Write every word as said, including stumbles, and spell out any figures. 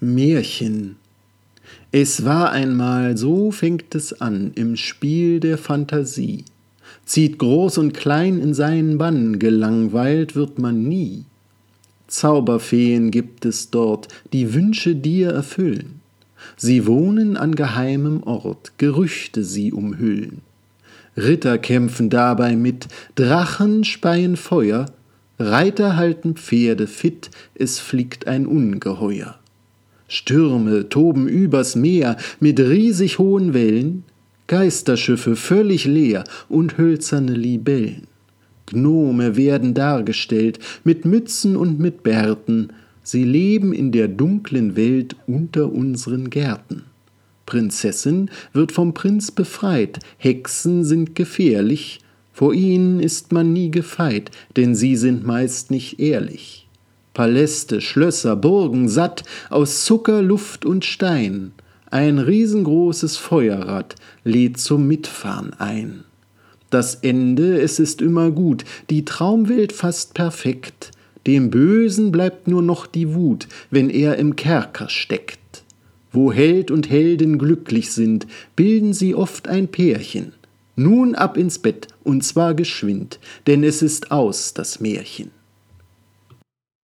Märchen. Es war einmal, so fängt es an, im Spiel der Phantasie. Zieht groß und klein in seinen Bann, gelangweilt wird man nie. Zauberfeen gibt es dort, die Wünsche dir erfüllen. Sie wohnen an geheimem Ort, Gerüchte sie umhüllen. Ritter kämpfen dabei mit, Drachen speien Feuer, Reiter halten Pferde fit, es fliegt ein Ungeheuer. Stürme toben übers Meer mit riesig hohen Wellen, Geisterschiffe völlig leer und hölzerne Libellen. Gnome werden dargestellt mit Mützen und mit Bärten, sie leben in der dunklen Welt unter unseren Gärten. Prinzessin wird vom Prinz befreit, Hexen sind gefährlich, vor ihnen ist man nie gefeit, denn sie sind meist nicht ehrlich. Paläste, Schlösser, Burgen satt aus Zucker, Luft und Stein, ein riesengroßes Feuerrad lädt zum Mitfahren ein. Das Ende, es ist immer gut, die Traumwelt fast perfekt, dem Bösen bleibt nur noch die Wut, wenn er im Kerker steckt. Wo Held und Heldin glücklich sind, bilden sie oft ein Pärchen. Nun ab ins Bett, und zwar geschwind, denn es ist aus, das Märchen.